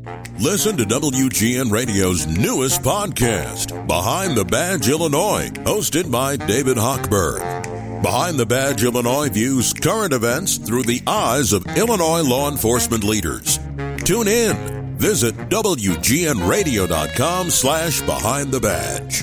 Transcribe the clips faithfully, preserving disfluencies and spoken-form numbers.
Listen to W G N Radio's newest podcast, Behind the Badge Illinois, hosted by David Hochberg. Behind the Badge Illinois views current events through the eyes of Illinois law enforcement leaders. Tune in. Visit W G N radio dot com slash behind the badge.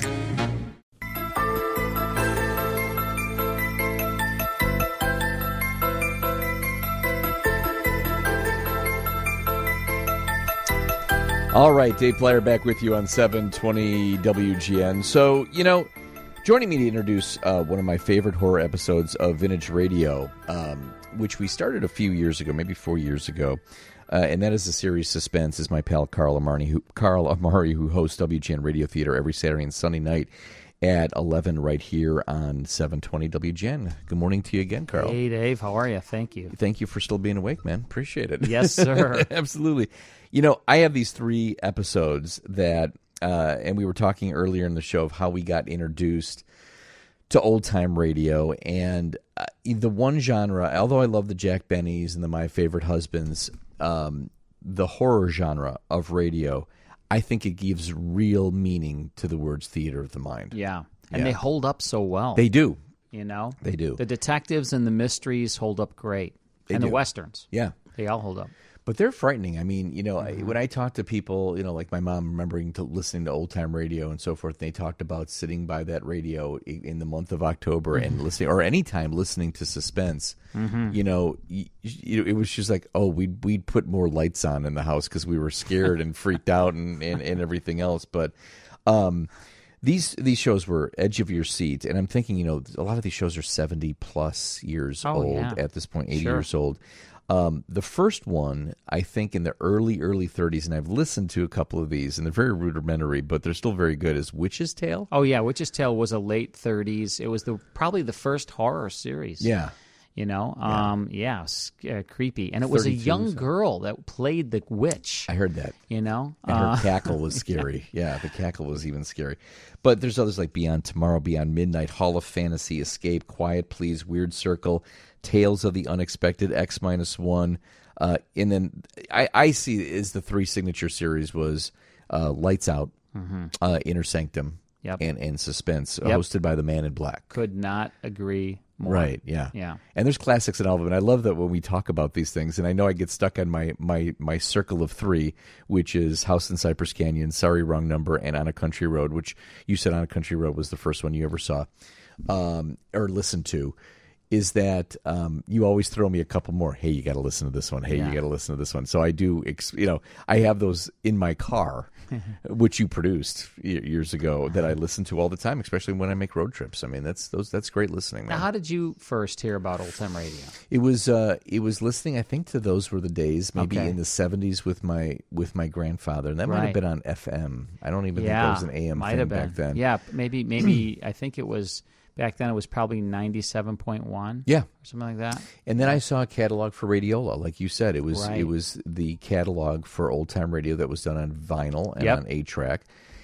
All right, Dave Plyer back with you on seven twenty W G N. So, you know, joining me to introduce uh, one of my favorite horror episodes of Vintage Radio, um, which we started a few years ago, maybe four years ago, uh, and that is the series Suspense, is my pal Carl Amari, who, Carl Amari, who hosts W G N Radio Theater every Saturday and Sunday night at eleven right here on seven twenty W G N. Good morning to you again, Carl. Hey, Dave. How are you? Thank you. Thank you for still being awake, man. Appreciate it. Yes, sir. Absolutely. You know, I have these three episodes that, uh, and we were talking earlier in the show of how we got introduced to old-time radio, and uh, the one genre, although I love the Jack Benny's and the My Favorite Husbands, um, the horror genre of radio, I think it gives real meaning to the words theater of the mind. Yeah, and Yeah. they hold up so well. They do. You know? They do. The detectives and the mysteries hold up great. They and do. the westerns. Yeah. They all hold up. But they're frightening. I mean, you know, Mm-hmm. I, when I talk to people, you know, like my mom, remembering to listening to old time radio and so forth, they talked about sitting by that radio in, in the month of October and listening, or any time listening to Suspense. Mm-hmm. You know, you, you, it was just like, oh, we'd we'd put more lights on in the house because we were scared and freaked out and, and, and everything else. But um, these these shows were edge of your seat, and I'm thinking, you know, a lot of these shows are seventy plus years Oh, old yeah. at this point, eighty Sure. years old. Um, the first one, I think, in the early, early thirties, and I've listened to a couple of these, and they're very rudimentary, but they're still very good, is Witch's Tale. Oh, yeah. Witch's Tale was a late thirties. It was the probably the first horror series. Yeah. You know? Um, yeah, s- uh, creepy. And it was a thirty-two, young so- girl that played the witch. I heard that. You know? And her Uh, cackle was scary. Yeah, the cackle was even scary. But there's others like Beyond Tomorrow, Beyond Midnight, Hall of Fantasy, Escape, Quiet Please, Weird Circle, Tales of the Unexpected, X minus one. Uh, and then I, I see is the three signature series was uh, Lights Out, uh, Inner Sanctum, Yep. and, and Suspense, uh, Yep. hosted by the Man in Black. Could not agree more. Right, yeah. Yeah. And there's classics in all of them. And I love that when we talk about these things, and I know I get stuck on my, my, my circle of three, which is House in Cypress Canyon, Sorry Wrong Number, and On a Country Road, which you said On a Country Road was the first one you ever saw um, or listened to, is that um, you always throw me a couple more. Hey, you got to listen to this one. Hey, Yeah. you got to listen to this one. So I do, ex- you know, I have those in my car, which you produced y- years ago, that I listen to all the time, especially when I make road trips. I mean, that's those that's great listening, man. Now, how did you first hear about old time radio? It was uh, it was listening. I think to Those Were the Days, maybe Okay. in the seventies with my with my grandfather, and that might have Right. been on F M. I don't even Yeah, think that was an A M might thing have been. back then. Yeah, maybe maybe I think it was back then. It was probably ninety-seven point one. Yeah. or something like that. And then I saw a catalog for Radiola, like you said. It was Right. it was the catalog for old time radio that was done on vinyl and Yep. on eight track.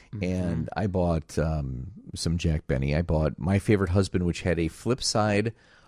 And I bought um, some Jack Benny. I bought My Favorite Husband, which had a flip side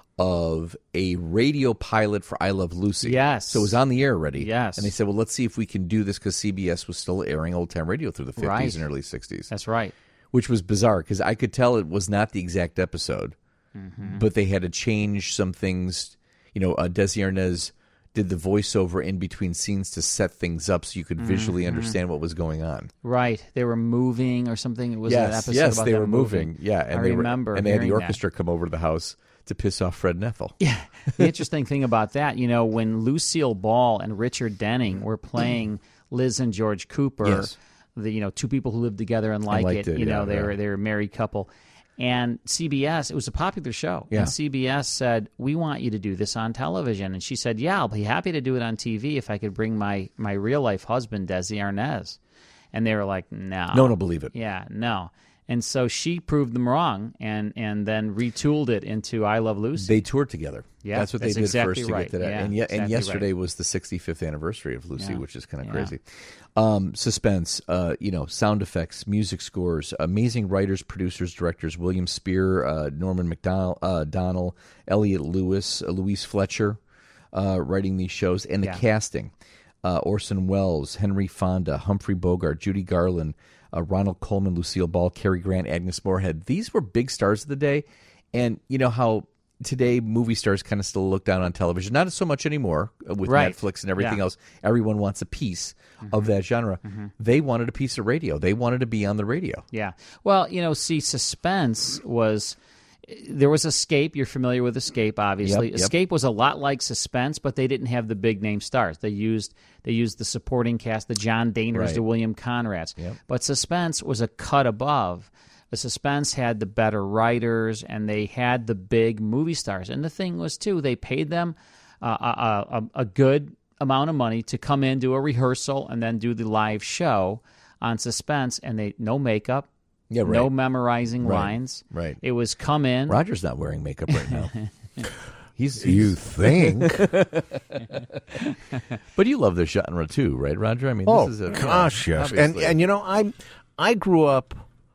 of a radio pilot for I Love Lucy. Yes. So it was on the air already. Yes. And they said, well, let's see if we can do this, because C B S was still airing old time radio through the fifties Right. and early sixties. That's right. Which was bizarre, because I could tell it was not the exact episode, Mm-hmm. but they had to change some things. You know, uh, Desi Arnaz did the voiceover in between scenes to set things up so you could visually Mm-hmm. understand what was going on. Right. They were moving or something. It was an Yes, episode yes, about they them were moving. Yeah, and I they remember were, and they had the hearing that. orchestra come over to the house to piss off Fred Neffel. Yeah. The interesting thing about that, you know, when Lucille Ball and Richard Denning were playing Liz and George Cooper, Yes. the you know two people who lived together and like liked it, it, you know, yeah, they yeah. were they were a married couple. And C B S, it was a popular show. Yeah. And C B S said, "We want you to do this on television." And she said, "Yeah, I'll be happy to do it on T V if I could bring my my real life husband, Desi Arnaz." And they were like, "No, No, no, believe it. yeah, no." And so she proved them wrong, and and then retooled it into I Love Lucy. They toured together. Yeah, that's what that's they did exactly first to right. get to that. Yeah, and, ye- and exactly yesterday right. was the sixty-fifth anniversary of Lucy, Yeah. which is kind of Yeah. crazy. Um, suspense, uh, you know, sound effects, music scores, amazing writers, producers, directors: William Spear, uh, Norman McDonald, uh, Elliot Lewis, uh, Louise Fletcher, uh, writing these shows, and the Yeah. casting. uh, Orson Welles, Henry Fonda, Humphrey Bogart, Judy Garland, uh, Ronald Colman, Lucille Ball, Cary Grant, Agnes Moorehead. These were big stars of the day. And you know how today movie stars kind of still look down on television. Not so much anymore with right. Netflix and everything yeah. else. Everyone wants a piece mm-hmm. of that genre. Mm-hmm. They wanted a piece of radio. They wanted to be on the radio. Yeah. Well, you know, see, Suspense was... There was Escape. You're familiar with Escape, obviously. Yep, yep. Escape was a lot like Suspense, but they didn't have the big name stars. They used they used the supporting cast, the John Dahners, right. the William Conrads. Yep. But Suspense was a cut above. The Suspense had the better writers, and they had the big movie stars. And the thing was, too, they paid them uh, a, a, a good amount of money to come in, do a rehearsal, and then do the live show on Suspense. And they no makeup. Yeah, right. No memorizing right. lines. Right. It was come in. Roger's not wearing makeup right now. he's, he's You think? But you love this genre too, right, Roger? I mean, oh, this is a, gosh, yeah, yes. And obviously. and you know, I I grew up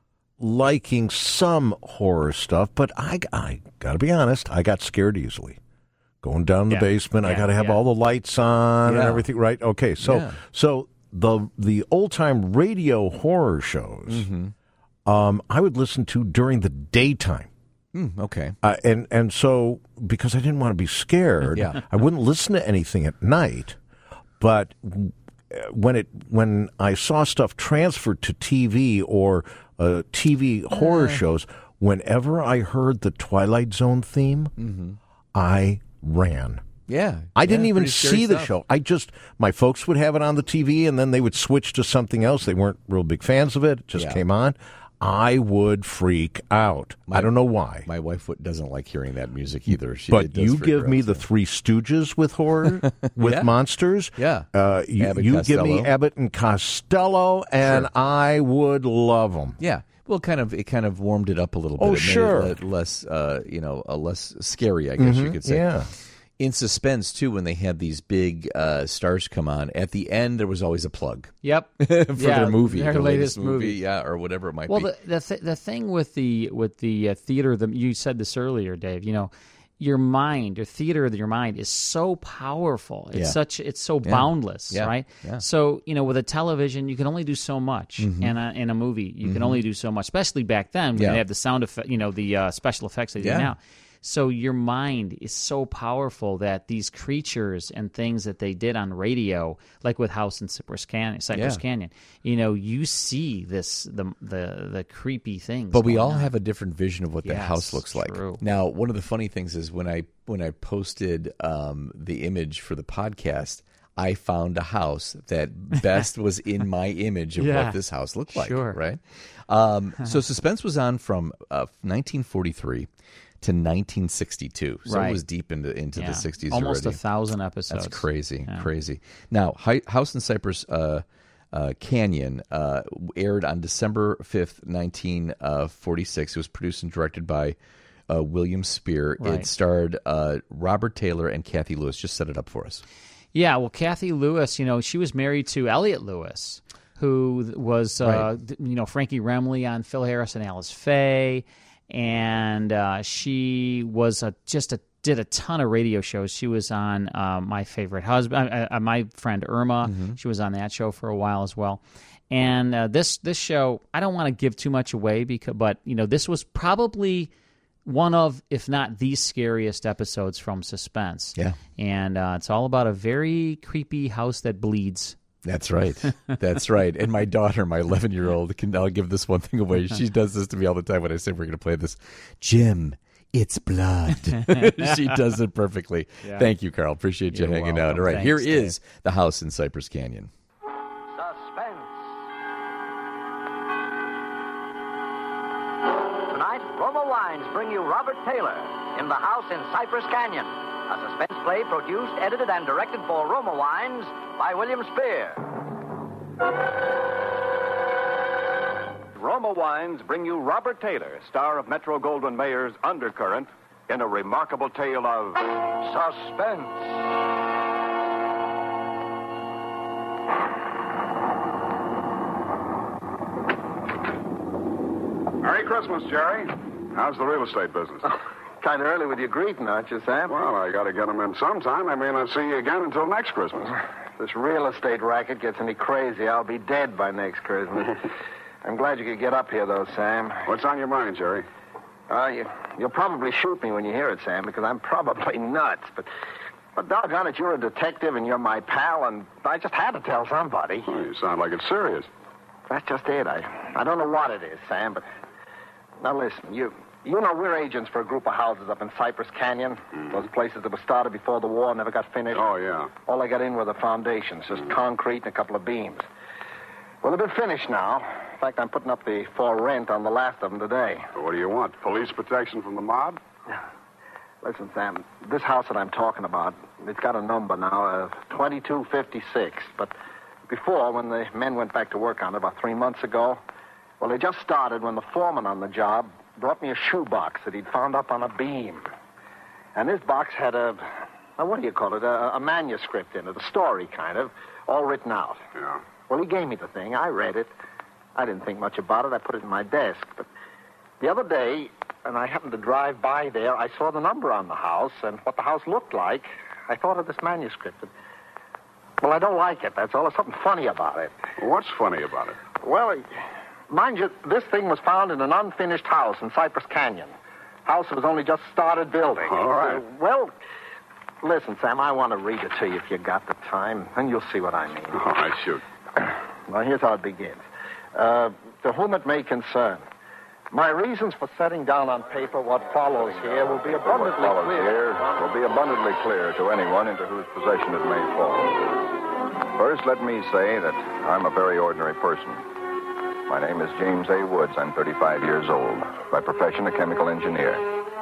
liking some horror stuff, but I I got to be honest, I got scared easily. Going down the Yeah. basement, I Yeah, got to have yeah. all the lights on Yeah. and everything, right? Okay, so Yeah. so the the old time radio horror shows. Mm-hmm. Um, I would listen to during the daytime. Mm, okay. Uh, and, and so, because I didn't want to be scared, Yeah. I wouldn't listen to anything at night. But when it when I saw stuff transferred to T V or uh, T V horror shows, whenever I heard the Twilight Zone theme, Mm-hmm. I ran. Yeah. I didn't yeah, even pretty scary see the stuff. show. I just, my folks would have it on the T V, and then they would switch to something else. They weren't real big fans of it. It just Yeah. came on. I would freak out. My- I don't know why. My wife would- doesn't like hearing that music either. She, But it does you freak give her me out, the so. Three Stooges with horror, with Yeah. monsters. Yeah. Uh, you Abbott you give me Costello. Abbott and Costello, and Sure. I would love them. Yeah. Well, kind of, it kind of warmed it up a little bit. Oh, It made sure. it le- less, uh, you know, uh, less scary, I guess you could say. Yeah. In Suspense, too, when they had these big uh, stars come on, at the end there was always a plug Yep. for Yeah, their movie, their their latest movie, movie. yeah, or whatever it might Well, be. the the, th- the thing with the with the uh, theater, the, you said this earlier, Dave. You know, your mind, your theater of your mind is so powerful. It's Yeah. such, it's so boundless, Yeah. right? Yeah. So you know, with a television, you can only do so much, Mm-hmm. and in a movie, you can only do so much. Especially back then, when Yeah. they have the sound effect, you know, the uh, special effects they do Yeah. now. So your mind is so powerful that these creatures and things that they did on radio, like with House in Cypress Canyon, Cypress Yeah. Canyon, you know, you see this the the the creepy things. But we going all on. have a different vision of what that Yes, house looks like. true. Now, one of the funny things is when I when I posted um, the image for the podcast, I found a house that best was in my image of Yeah, what this house looked like. sure. Right. Um, so Suspense was on from uh, nineteen forty-three to nineteen sixty-two. So Right. it was deep into into Yeah. the sixties almost already. a thousand episodes. That's crazy, Yeah. crazy. Now, Hi- House in Cypress uh, uh, Canyon uh, aired on December fifth, nineteen forty-six. It was produced and directed by uh, William Spear. Right. It starred uh, Robert Taylor and Kathy Lewis. Just set it up for us. Yeah, well, Kathy Lewis, you know, she was married to Elliot Lewis, who was, uh, Right. d- you know, Frankie Remley on Phil Harris and Alice Faye, and uh, she was a, just a did a ton of radio shows. She was on uh, My Favorite Husband, uh, uh, My Friend Irma. Mm-hmm. She was on that show for a while as well. And uh, this this show, I don't want to give too much away, because, but you know, this was probably one of, if not the scariest episodes from Suspense. Yeah. And uh, it's all about a very creepy house that bleeds. That's right. That's right. And my daughter, my eleven-year-old, can I'll give this one thing away. She does this to me all the time when I say we're going to play this. Jim, it's blood. She does it perfectly. Yeah. Thank you, Carl. Appreciate you You're hanging out. welcome. All right, Thanks, here Dave. is the house in Cypress Canyon. Suspense. Tonight, Roma Wines bring you Robert Taylor in The House in Cypress Canyon, a suspense play produced, edited, and directed for Roma Wines by William Spear. Roma Wines bring you Robert Taylor, star of Metro-Goldwyn-Mayer's Undercurrent, in a remarkable tale of suspense. Merry Christmas, Jerry. How's the real estate business? Kind of early with your greeting, aren't you, Sam? Well, I got to get them in sometime. I may not see you again until next Christmas. this real estate racket gets any crazy, I'll be dead by next Christmas. I'm glad you could get up here, though, Sam. What's on your mind, Jerry? Uh, you, you'll probably shoot me when you hear it, Sam, because I'm probably nuts. But, but doggone it, you're a detective and you're my pal, and I just had to tell somebody. Oh, you sound like it's serious. That's just it. I, I don't know what it is, Sam, but... Now, listen, you... You know, we're agents for a group of houses up in Cypress Canyon. Mm. Those places that were started before the war and never got finished. Oh, yeah. All they got in were the foundations, just mm. concrete and a couple of beams. Well, they've been finished now. In fact, I'm putting up the for rent on the last of them today. So what do you want? Police protection from the mob? Listen, Sam, this house that I'm talking about, it's got a number now of twenty-two fifty-six. But before, when the men went back to work on it about three months ago, well, they just started when the foreman on the job brought me a shoebox that he'd found up on a beam. And this box had a, a what do you call it, a, a manuscript in it, a story kind of, all written out. Yeah. Well, he gave me the thing. I read it. I didn't think much about it. I put it in my desk. But the other day, and I happened to drive by there, I saw the number on the house and what the house looked like. I thought of this manuscript. And, well, I don't like it. That's all. There's something funny about it. What's funny about it? Well, it, mind you, this thing was found in an unfinished house in Cypress Canyon. House that was only just started building. All right. Uh, well, listen, Sam, I want to read it to you if you got the time, and you'll see what I mean. All right, shoot. Well, here's how it begins. Uh, to whom it may concern, my reasons for setting down on paper what follows here will be abundantly what follows clear. here will be abundantly clear to anyone into whose possession it may fall. First, let me say that I'm a very ordinary person. My name is James A. Woods. I'm thirty-five years old. By profession, a chemical engineer.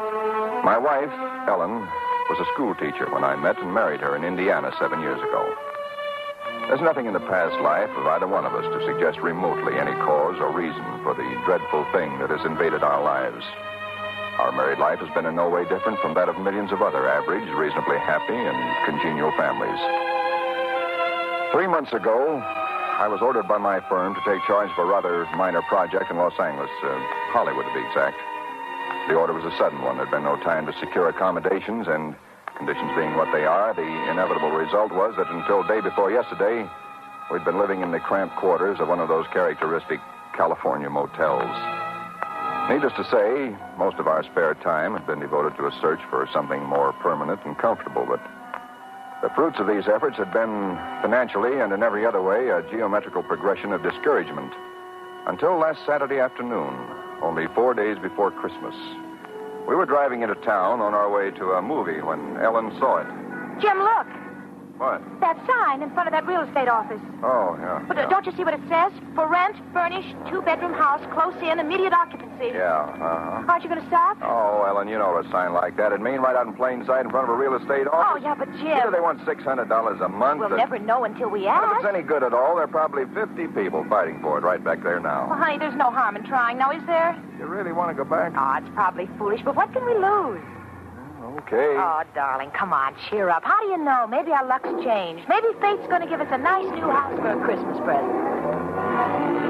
My wife, Ellen, was a school teacher when I met and married her in Indiana seven years ago. There's nothing in the past life of either one of us to suggest remotely any cause or reason for the dreadful thing that has invaded our lives. Our married life has been in no way different from that of millions of other average, reasonably happy, and congenial families. Three months ago, I was ordered by my firm to take charge of a rather minor project in Los Angeles, uh, Hollywood to be exact. The order was a sudden one. There'd been no time to secure accommodations, and conditions being what they are, the inevitable result was that until day before yesterday, we'd been living in the cramped quarters of one of those characteristic California motels. Needless to say, most of our spare time had been devoted to a search for something more permanent and comfortable, but the fruits of these efforts had been financially and in every other way a geometrical progression of discouragement. Until last Saturday afternoon, only four days before Christmas. We were driving into town on our way to a movie when Ellen saw it. Jim, look. What? That sign in front of that real estate office. Oh, yeah. But yeah. uh, don't you see what it says? For rent, furnished, two-bedroom house, close in, immediate occupancy. Yeah, uh-huh. Aren't you going to stop? Oh, Ellen, you know a sign like that. It'd mean right out in plain sight in front of a real estate Oh, office. yeah, but Jim... Either they want six hundred dollars a month. We'll or... never know until we Well, ask. if it's any good at all, there are probably fifty people fighting for it right back there now. Well, honey, there's no harm in trying now, is there? You really want to go back? Oh, it's probably foolish, but what can we lose? Okay. Oh, darling, come on, cheer up. How do you know? Maybe our luck's changed. Maybe fate's going to give us a nice new house for a Christmas present.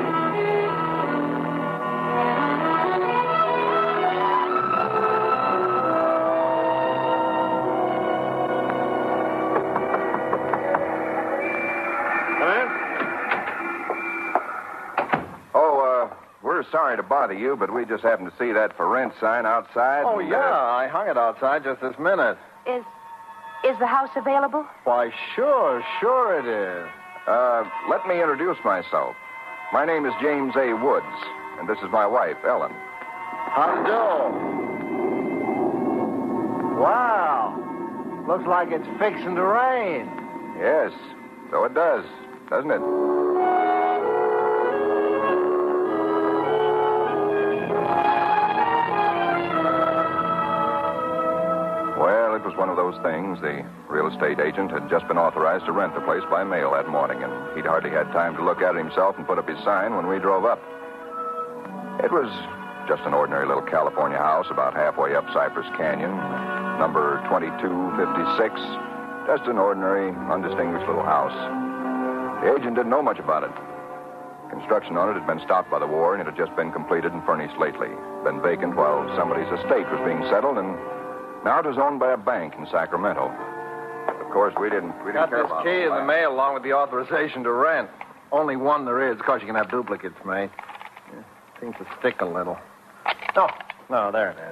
Sorry to bother you, but we just happened to see that for rent sign outside. Oh, and, yeah, uh, I hung it outside just this minute. Is is the house available? Why, sure, sure it is. Uh, let me introduce myself. My name is James A. Woods, and this is my wife, Ellen. How do you do? Wow. Looks like it's fixing to rain. Yes, so it does, doesn't it? Well, it was one of those things. The real estate agent had just been authorized to rent the place by mail that morning, and he'd hardly had time to look at it himself and put up his sign when we drove up. It was just an ordinary little California house about halfway up Cypress Canyon, number twenty-two fifty-six. Just an ordinary, undistinguished little house. The agent didn't know much about it. Construction on it had been stopped by the war, and it had just been completed and furnished lately. Been vacant while somebody's estate was being settled, and now it was owned by a bank in Sacramento. The Of course, we didn't. We didn't Got care this about key all in the that. mail along with the authorization to rent. Only one there is. Of course, you can have duplicates made. Yeah, seems to stick a little. Oh, no, there it is.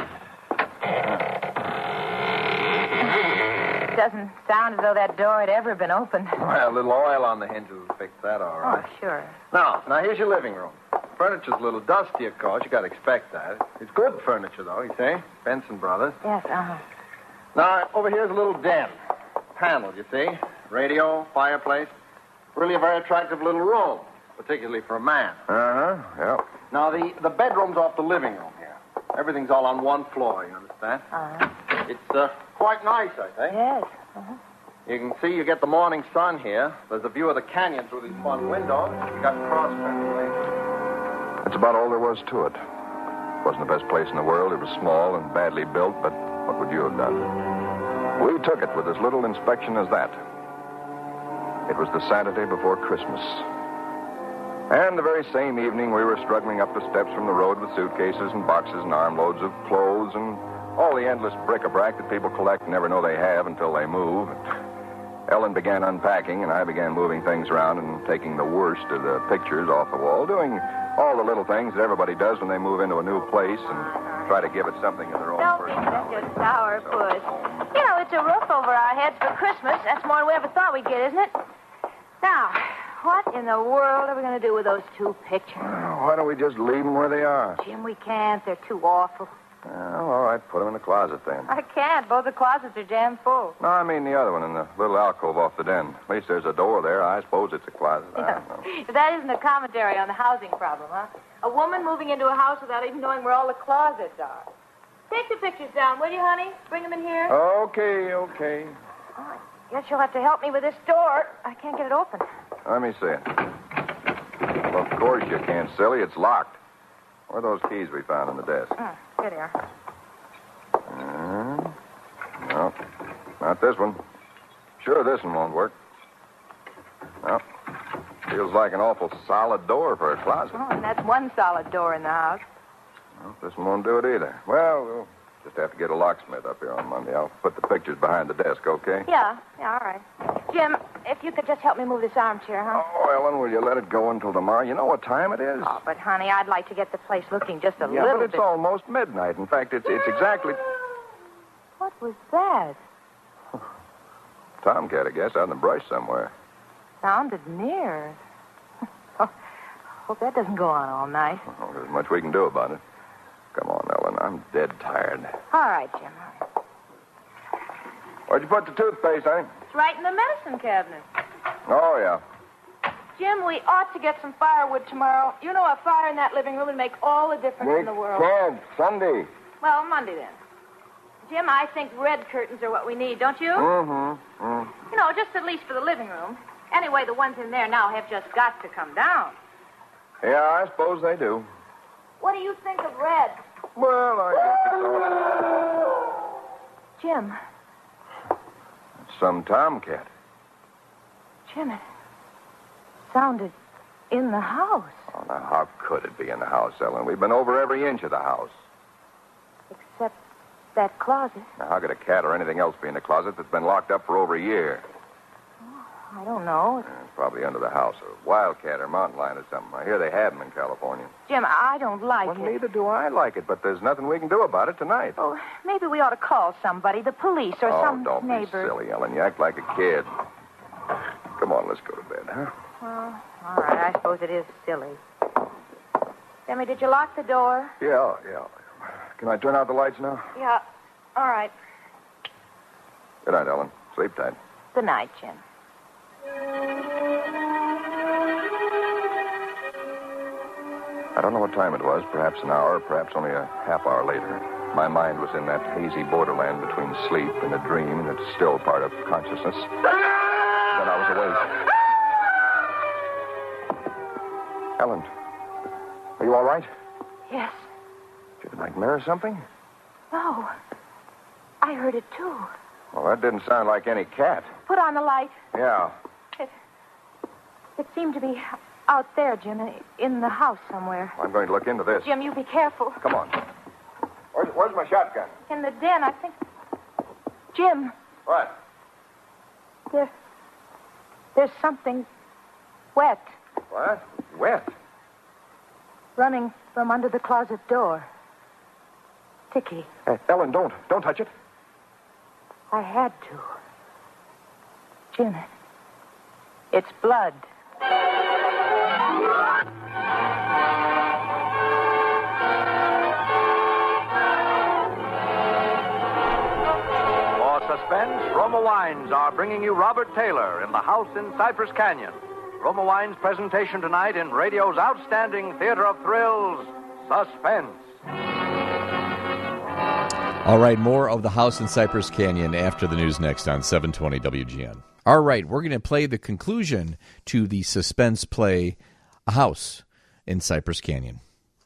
It doesn't sound as though that door had ever been opened. Well, a little oil on the hinges will fix that all right. Oh, sure. Now, now here's your living room. Furniture's a little dusty, of course. You got to expect that. It's good furniture, though, you see. Benson Brothers. Yes, uh-huh. Now, over here's a little den. Panel, you see. Radio, fireplace. Really a very attractive little room, particularly for a man. Uh-huh, yeah. Now, the, the bedroom's off the living room here. Everything's all on one floor, you understand? Uh-huh. It's uh, quite nice, I think. Yes. Uh-huh. You can see you get the morning sun here. There's a view of the canyon through these front windows. You got cross ventilation. That's about all there was to it. Wasn't the best place in the world. It was small and badly built, but what would you have done? We took it with as little inspection as that. It was the Saturday before Christmas. And the very same evening, we were struggling up the steps from the road with suitcases and boxes and armloads of clothes and all the endless bric-a-brac that people collect and never know they have until they move. Ellen began unpacking, and I began moving things around and taking the worst of the pictures off the wall, doing all the little things that everybody does when they move into a new place and try to give it something of their own Don't be personality. such a sour puss. You know, it's a roof over our heads for Christmas. That's more than we ever thought we'd get, isn't it? Now, what in the world are we going to do with those two pictures? Why don't we just leave them where they are? Jim, we can't. They're too awful. Well, all right, put them in the closet then. I can't. Both the closets are jammed full. No, I mean the other one in the little alcove off the den. At least there's a door there. I suppose it's a closet. I don't know. If that isn't a commentary on the housing problem, huh? A woman moving into a house without even knowing where all the closets are. Take the pictures down, will you, honey? Bring them in here. Okay, okay. Oh, I guess you'll have to help me with this door. I can't get it open. Let me see it. Well, of course you can't, silly. It's locked. Where are those keys we found on the desk? Oh, here they are. Uh, no, not this one. Sure, this one won't work. No. Feels like an awful solid door for a closet. Oh, and that's one solid door in the house. Well, this one won't do it either. Well, we'll just have to get a locksmith up here on Monday. I'll put the pictures behind the desk, okay? Yeah, yeah, all right. Jim, if you could just help me move this armchair, huh? Oh, Ellen, will you let it go until tomorrow? You know what time it is? Oh, but, honey, I'd like to get the place looking just a yeah, little but it's bit. almost midnight. In fact, it's it's exactly... What was that? Tomcat, I guess, out in the brush somewhere. Sounded near. Oh, hope that doesn't go on all night. Well, there's much we can do about it. Come on, Ellen. I'm dead tired. All right, Jim. All right. Where'd you put the toothpaste, honey? It's right in the medicine cabinet. Oh, yeah. Jim, we ought to get some firewood tomorrow. You know, a fire in that living room would make all the difference in the world. Can't. Sunday. Well, Monday then. Jim, I think red curtains are what we need, don't you? Mm-hmm. Mm. You know, just at least for the living room. Anyway, the ones in there now have just got to come down. Yeah, I suppose they do. What do you think of red? Well, I guess it's all... Jim. Some tomcat. Jim, it sounded in the house. Oh, now, how could it be in the house, Ellen? We've been over every inch of the house. Except that closet. Now, how could a cat or anything else be in the closet that's been locked up for over a year? I don't know. Eh, it's probably under the house, a wildcat or mountain lion or something. I hear they have them in California. Jim, I don't like Well, it. neither do I like it, but there's nothing we can do about it tonight. Oh, maybe we ought to call somebody, the police or oh, some don't neighbor. be silly, Ellen. You act like a kid. Come on, let's go to bed, huh? Well, all right. I suppose it is silly. Jimmy, did you lock the door? Yeah, yeah. Can I turn out the lights now? Yeah. All right. Good night, Ellen. Sleep tight. Good night, Jim. I don't know what time it was, perhaps an hour, perhaps only a half hour later. My mind was in that hazy borderland between sleep and a dream that's still part of consciousness. Then I was awake. Ellen, are you all right? Yes. Did you have a nightmare or something? No. I heard it, too. Well, that didn't sound like any cat. Put on the light. Yeah. It, it seemed to be out there, Jim, in the house somewhere. I'm going to look into this. Jim, you be careful. Come on. Where's, where's my shotgun? In the den, I think. Jim. What? There, there's something wet What? Wet? running from under the closet door. Dickie, Hey, Ellen, don't. Don't touch it. I had to. Jim, it's blood. For suspense, Roma Wines are bringing you Robert Taylor in The House in Cypress Canyon. Roma Wines' presentation tonight in radio's outstanding theater of thrills, Suspense. All right, more of The House in Cypress Canyon after the news next on seven twenty W G N. All right, we're going to play the conclusion to the suspense play, A House in Cypress Canyon.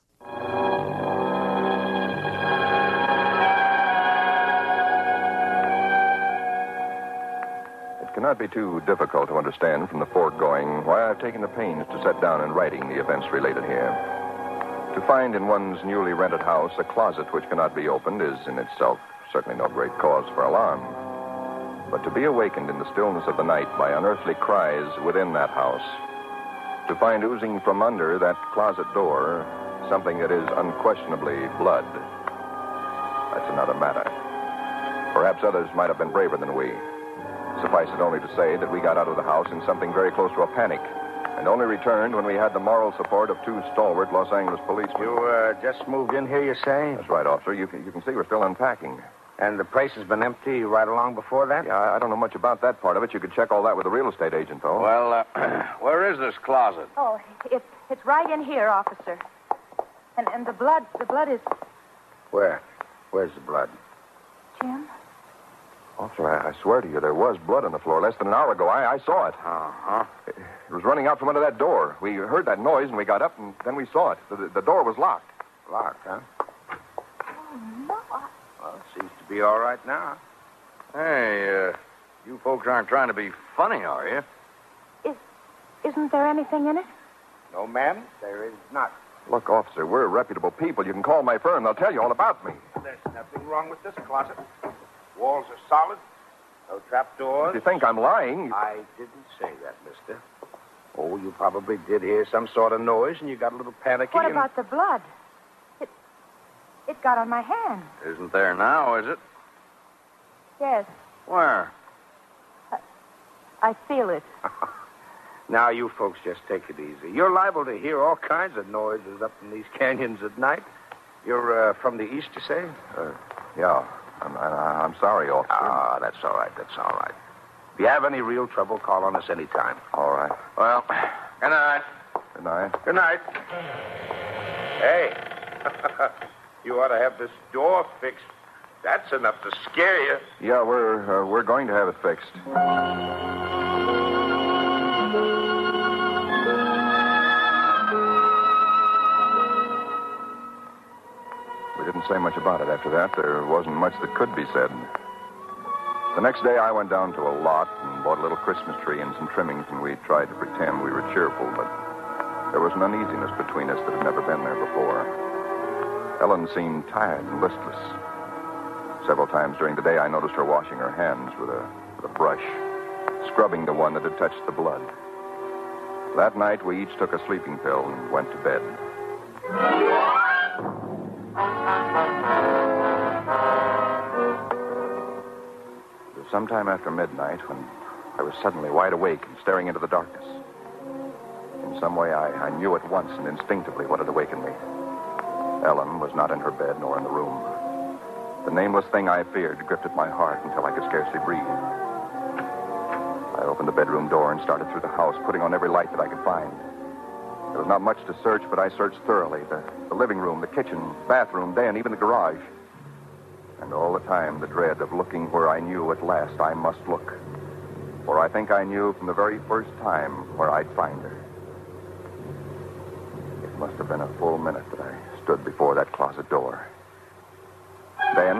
It cannot be too difficult to understand from the foregoing why I've taken the pains to set down in writing the events related here. To find in one's newly rented house a closet which cannot be opened is in itself certainly no great cause for alarm. But to be awakened in the stillness of the night by unearthly cries within that house, to find oozing from under that closet door something that is unquestionably blood, that's another matter. Perhaps others might have been braver than we. Suffice it only to say that we got out of the house in something very close to a panic, and only returned when we had the moral support of two stalwart Los Angeles policemen. You uh, just moved in here, you say? That's right, officer. You can, you can see we're still unpacking. And the place has been empty right along before that? Yeah, I, I don't know much about that part of it. You could check all that with the real estate agent, though. Well, uh, where is this closet? Oh, it, it's right in here, officer. And and the blood, the blood is... Where? Where's the blood? Jim? Officer, I, I swear to you, there was blood on the floor less than an hour ago. I, I saw it. Uh-huh. It, it was running out from under that door. We heard that noise, and we got up, and then we saw it. The, the door was locked. Locked, huh? Oh, no. Well, it seems to be all right now. Hey, uh, you folks aren't trying to be funny, are you? Is, isn't there anything in it? No, ma'am, there is not. Look, officer, we're reputable people. You can call my firm. They'll tell you all about me. There's nothing wrong with this closet. Walls are solid. No trapdoors. If you think I'm lying... I didn't say that, mister. Oh, you probably did hear some sort of noise, and you got a little panicky. What and... about the blood? It, it got on my hand. Isn't there now, is it? Yes, Where? I feel it. Now, you folks just take it easy. You're liable to hear all kinds of noises up in these canyons at night. You're uh, from the east, you say? Uh, yeah. I'm, I, I'm sorry, officer. Ah, that's all right. That's all right. If you have any real trouble, call on us anytime. All right. Well, good night. Good night. Good night. Hey, you ought to have this door fixed. That's enough to scare you. Yeah, we're uh, we're going to have it fixed. We didn't say much about it after that. There wasn't much that could be said. The next day, I went down to a lot and bought a little Christmas tree and some trimmings, and we tried to pretend we were cheerful, but there was an uneasiness between us that had never been there before. Ellen seemed tired and listless. Several times during the day, I noticed her washing her hands with a, with a brush, scrubbing the one that had touched the blood. That night, we each took a sleeping pill and went to bed. It was sometime after midnight when I was suddenly wide awake and staring into the darkness. In some way, I, I knew at once and instinctively what had awakened me. Ellen was not in her bed nor in the room. The nameless thing I feared gripped at my heart until I could scarcely breathe. I opened the bedroom door and started through the house, putting on every light that I could find. There was not much to search, but I searched thoroughly. The, the living room, the kitchen, bathroom, den, even the garage. And all the time, the dread of looking where I knew at last I must look. For I think I knew from the very first time where I'd find her. It must have been a full minute that I stood before that closet door. Then,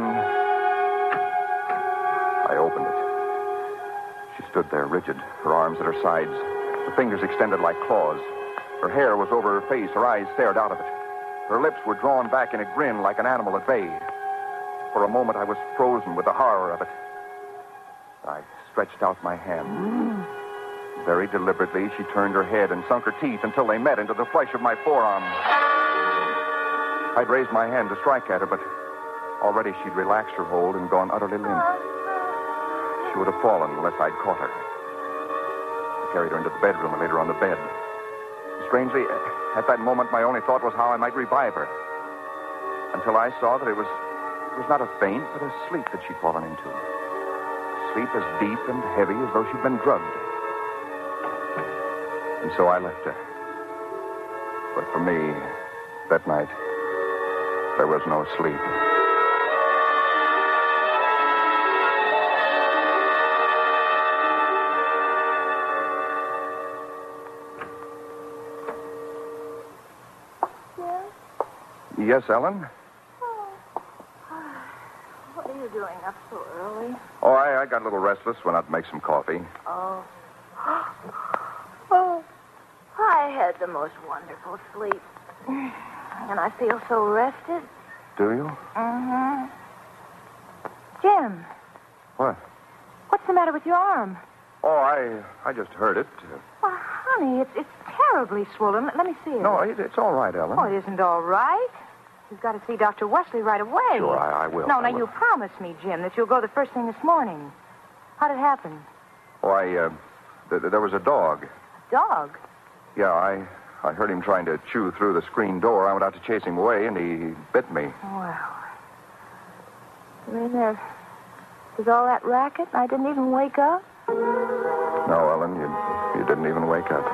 I opened it. She stood there, rigid, her arms at her sides, her fingers extended like claws. Her hair was over her face, her eyes stared out of it. Her lips were drawn back in a grin like an animal at bay. For a moment, I was frozen with the horror of it. I stretched out my hand. Very deliberately, she turned her head and sunk her teeth until they met into the flesh of my forearm. I'd raised my hand to strike at her, but already she'd relaxed her hold and gone utterly limp. She would have fallen unless I'd caught her. I carried her into the bedroom and laid her on the bed. Strangely, at that moment, my only thought was how I might revive her. Until I saw that it was, it was not a faint, but a sleep that she'd fallen into. Sleep as deep and heavy as though she'd been drugged. And so I left her. But for me, that night, there was no sleep. Yes, Ellen? Oh. What are you doing up so early? Oh, I, I got a little restless. Went out to make some coffee. Oh. Oh. I had the most wonderful sleep. And I feel so rested. Do you? Mm-hmm. Jim. What? What's the matter with your arm? Oh, I I just heard it. Well, honey, it's, it's terribly swollen. Let, let me see it. No, it, it's all right, Ellen. Oh, it isn't all right. You've got to see Doctor Wesley right away. Sure, I, I will. No, I now, will. you promised me, Jim, that you'll go the first thing this morning. How'd it happen? Oh, I, uh, th- th- there was a dog. Dog? Yeah, I, I heard him trying to chew through the screen door. I went out to chase him away, and he bit me. Well. I mean, there was all that racket, and I didn't even wake up? No, Ellen, you, you didn't even wake up.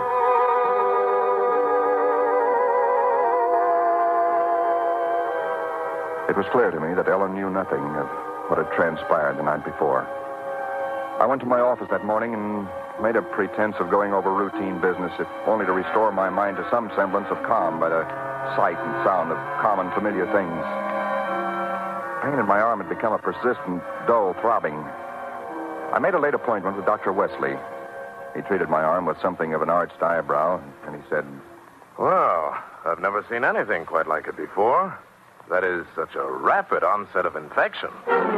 It was clear to me that Ellen knew nothing of what had transpired the night before. I went to my office that morning and made a pretense of going over routine business, if only to restore my mind to some semblance of calm by the sight and sound of common, familiar things. Pain in my arm had become a persistent, dull throbbing. I made a late appointment with Doctor Wesley. He treated my arm with something of an arched eyebrow, and he said, "Well, I've never seen anything quite like it before. That is such a rapid onset of infection."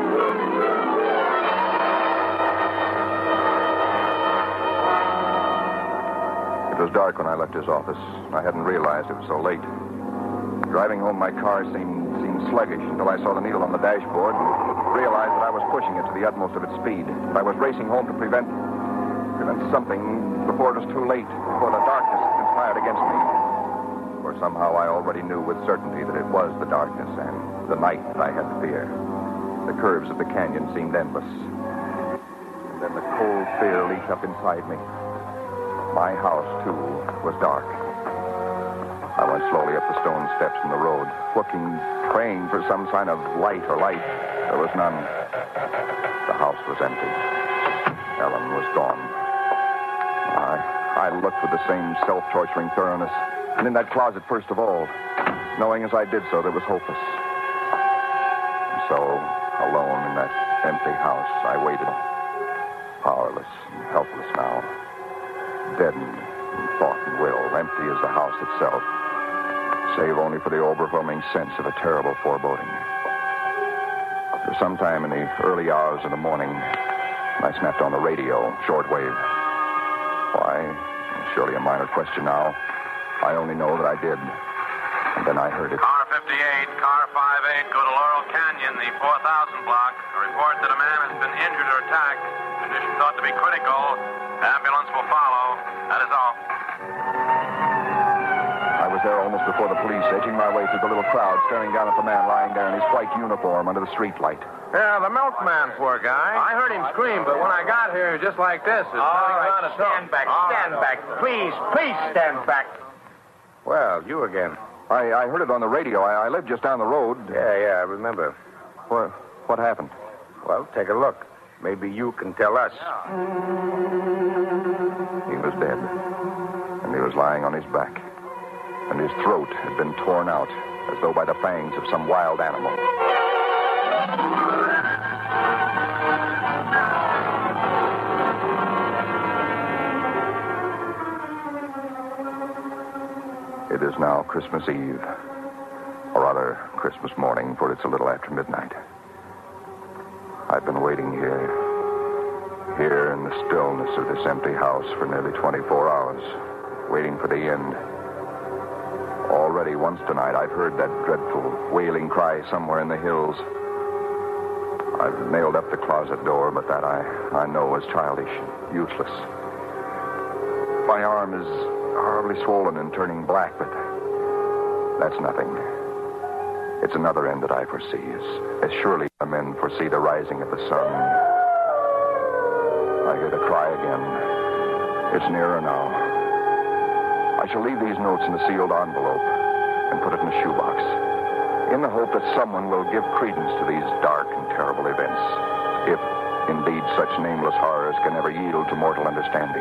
It was dark when I left his office. I hadn't realized it was so late. Driving home, my car seemed seemed sluggish until I saw the needle on the dashboard and realized that I was pushing it to the utmost of its speed. I was racing home to prevent prevent something before it was too late, before the darkness had conspired against me. For somehow I already knew with certainty that it was the darkness and the night that I had to fear. The curves of the canyon seemed endless. And then the cold fear leaped up inside me. My house, too, was dark. I went slowly up the stone steps in the road, looking, praying for some sign of light or light. There was none. The house was empty. Ellen was gone. I, I looked with the same self-torturing thoroughness. And in that closet, first of all, knowing as I did so, that was hopeless. And so, alone in that empty house, I waited, powerless and helpless now, deadened in thought and will, empty as the house itself, save only for the overwhelming sense of a terrible foreboding. For some time in the early hours of the morning, I snapped on the radio, shortwave. Why, surely a minor question now. I only know that I did. And then I heard it. Car fifty-eight, car five eight, go to Laurel Canyon, the four thousand block. A report that a man has been injured or attacked. Condition thought to be critical. Ambulance will follow. That is all. I was there almost before the police, edging my way through the little crowd, staring down at the man lying there in his white uniform under the streetlight. Yeah, the milkman, poor guy. I heard him scream, but when I got here, he was just like this. All right, stand back, stand back. Please, please stand back. Well, you again. I, I heard it on the radio. I, I live just down the road. Yeah, yeah, I remember. What, what happened? Well, take a look. Maybe you can tell us. He was dead. And he was lying on his back. And his throat had been torn out, as though by the fangs of some wild animal. It is now Christmas Eve, or rather Christmas morning, for it's a little after midnight. I've been waiting here, here in the stillness of this empty house for nearly twenty-four hours, waiting for the end. Already once tonight I've heard that dreadful wailing cry somewhere in the hills. I've nailed up the closet door, but that I, I know is childish, useless. My arm is horribly swollen and turning black, but that's nothing. It's another end that I foresee, as, as surely the men foresee the rising of the sun. I hear the cry again. It's nearer now. I shall leave these notes in a sealed envelope and put it in a shoebox, in the hope that someone will give credence to these dark and terrible events, if indeed such nameless horrors can ever yield to mortal understanding.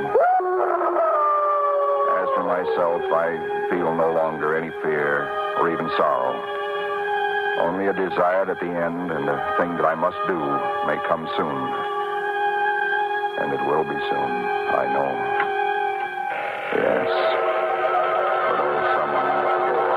As for myself, I feel no longer any fear or even sorrow. Only a desire that the end and the thing that I must do may come soon. And it will be soon, I know. Yes. But oh, someone at the door.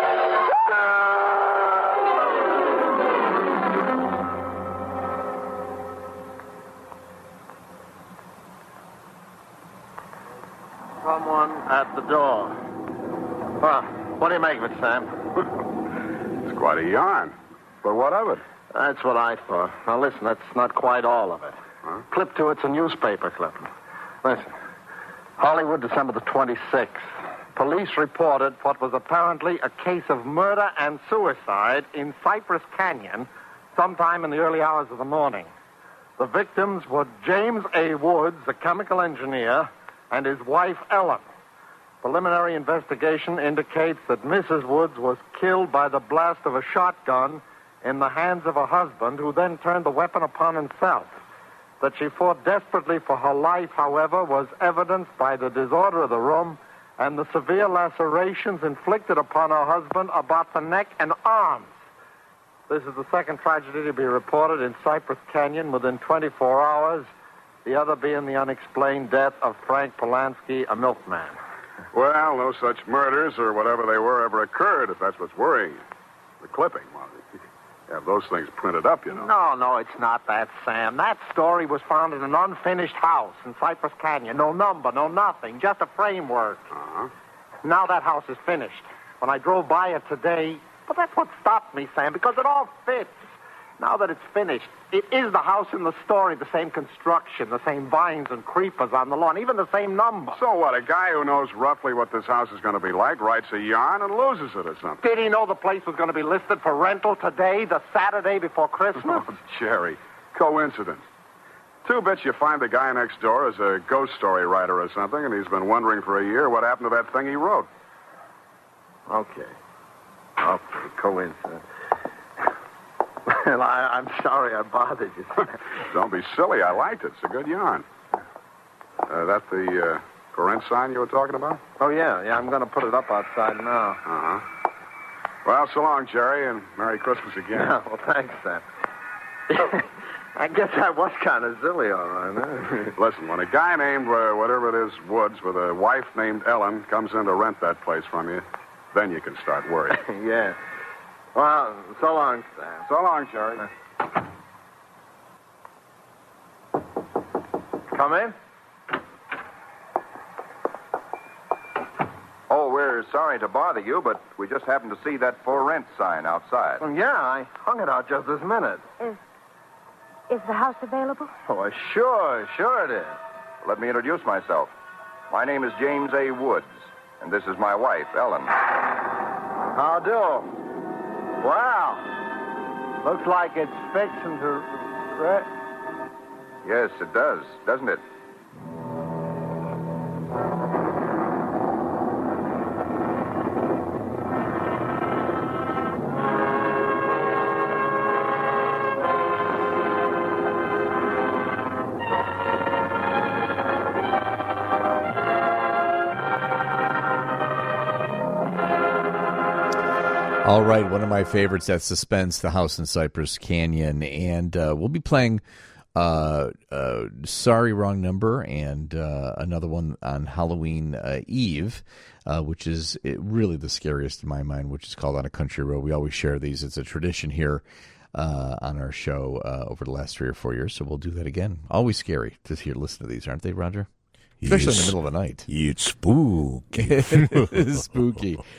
Someone at the door. Well, what do you make of it, Sam? It's quite a yarn. But what of it? That's what I thought. Now, listen, that's not quite all of it. Huh? Clip to it's a newspaper clipping. Listen. Hollywood, December the twenty-sixth. Police reported what was apparently a case of murder and suicide in Cypress Canyon sometime in the early hours of the morning. The victims were James A. Woods, a chemical engineer, and his wife, Ellen. Preliminary investigation indicates that Missus Woods was killed by the blast of a shotgun in the hands of her husband, who then turned the weapon upon himself. That she fought desperately for her life, however, was evidenced by the disorder of the room and the severe lacerations inflicted upon her husband about the neck and arms. This is the second tragedy to be reported in Cypress Canyon within twenty-four hours, the other being the unexplained death of Frank Polanski, a milkman. Well, no such murders or whatever they were ever occurred, if that's what's worrying you. The clipping, well, you have those things printed up, you know. No, no, it's not that, Sam. That story was found in an unfinished house in Cypress Canyon. No number, no nothing, just a framework. Uh-huh. Now that house is finished. When I drove by it today, but that's what stopped me, Sam, because it all fits. Now that it's finished, it is the house in the story, the same construction, the same vines and creepers on the lawn, even the same number. So what, a guy who knows roughly what this house is going to be like writes a yarn and loses it or something? Did he know the place was going to be listed for rental today, the Saturday before Christmas? Oh, Jerry, coincidence. Two bits you find the guy next door is a ghost story writer or something, and he's been wondering for a year what happened to that thing he wrote. Okay. Okay, coincidence. Well, I, I'm sorry I bothered you. Don't be silly. I liked it. It's a good yarn. Uh, that the uh, for rent sign you were talking about? Oh, yeah. Yeah, I'm going to put it up outside now. Uh-huh. Well, so long, Jerry, and Merry Christmas again. Yeah, well, thanks, Sam. I guess I was kind of silly, all right. Huh? Listen, when a guy named, uh, whatever it is, Woods, with a wife named Ellen comes in to rent that place from you, then you can start worrying. Yeah. Well, so long, Sam. So long, Jerry. Come in. Oh, we're sorry to bother you, but we just happened to see that for rent sign outside. Well, yeah, I hung it out just this minute. Is, is the house available? Oh, sure, sure it is. Let me introduce myself. My name is James A. Woods, and this is my wife, Ellen. How do? Wow. Looks like it's fixing to... Yes, it does, doesn't it? All right, one of my favorites, that Suspense, The House in Cypress Canyon. And uh, we'll be playing uh, uh, Sorry, Wrong Number and uh, another one on Halloween uh, Eve, uh, which is really the scariest in my mind, which is called On a Country Road. We always share these. It's a tradition here uh, on our show uh, over the last three or four years. So we'll do that again. Always scary to hear, listen to these, aren't they, Roger? Especially Yes. in the middle of the night. It's spooky. It is spooky.